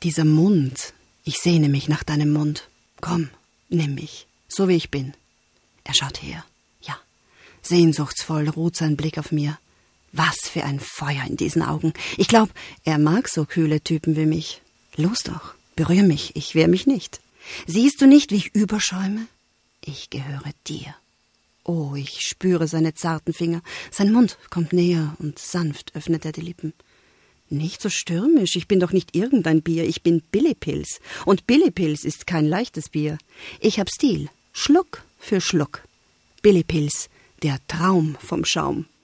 Dieser Mund, ich sehne mich nach deinem Mund. Komm, nimm mich, so wie ich bin. Er schaut her. Ja, sehnsuchtsvoll ruht sein Blick auf mir. Was für ein Feuer in diesen Augen. Ich glaube, er mag so kühle Typen wie mich. Los doch, berühr mich, ich wehr mich nicht. Siehst du nicht, wie ich überschäume? Ich gehöre dir. Oh, ich spüre seine zarten Finger. Sein Mund kommt näher und sanft öffnet er die Lippen. Nicht so stürmisch, ich bin doch nicht irgendein Bier, ich bin Billy Pils. Und Billy Pils ist kein leichtes Bier. Ich hab Stil, Schluck für Schluck. Billy Pils, der Traum vom Schaum.